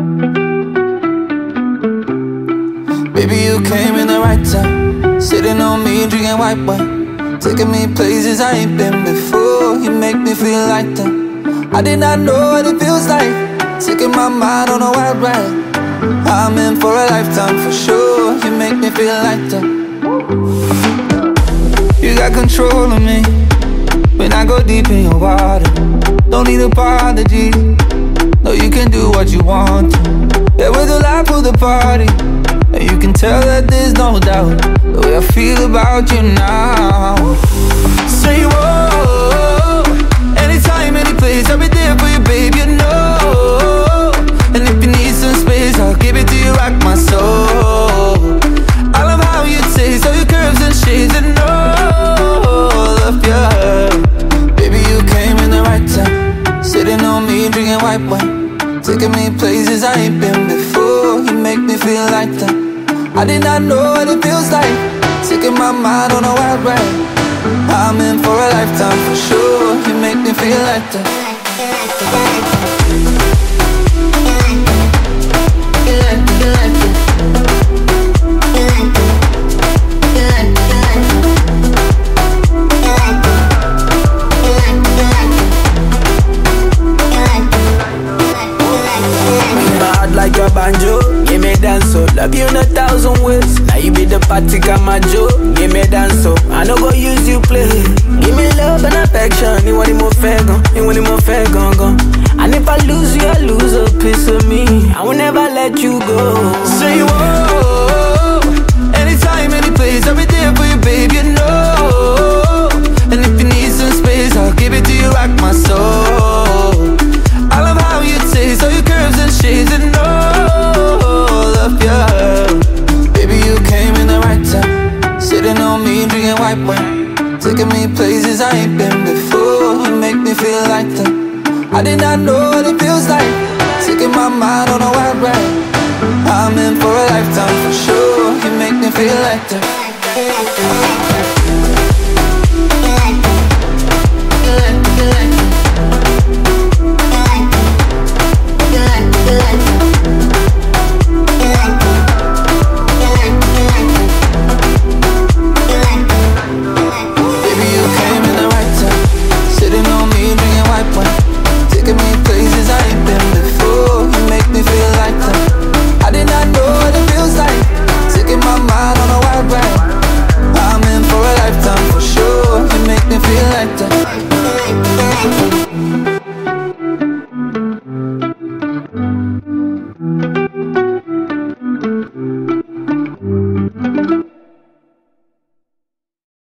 Baby, you came in the right time, sitting on me, drinking white wine, taking me places I ain't been before. You make me feel like that. I did not know what it feels like, taking my mind on a wild ride. I'm in for a lifetime for sure. You make me feel like that. You got control of me when I go deep in your water. Don't need apology. No, you can do what you want to. Yeah, we're the life of the party, and you can tell that there's no doubt the way I feel about you now. Say whoa, anytime, any place, I'll be there for you, babe, you know. And if you need some space, I'll give it to you, rock my soul. I love how you taste, all your curves and shades, and all of your. Baby, you came in the right time, sitting on me, drinking white wine, taking me places I ain't been before. You make me feel like that. I did not know what it feels like, taking my mind on a wild ride. I'm in for a lifetime for sure. You make me feel like that. Like your banjo, give me dance so. Love you in 1,000 ways. Now you be the party Kamajo, give me dance so. I no go use you play. Give me love and affection. You want it more fair gon', you want it more fair gon'. And if I lose you, I lose a piece of me. I will never let you go. Say whoa, anytime, any place, I'll be there for you, babe, you know. And if you need some space, I'll give it to you, rock my soul. I love how you taste, all your curves and shades, and all of your. Baby, you came in the right time, sitting on me, drinking white wine, taking me places I ain't been before. You make me feel like that. I did not know what it feels like, taking my mind on a wild ride. I'm in for a lifetime for sure. You make me feel like that.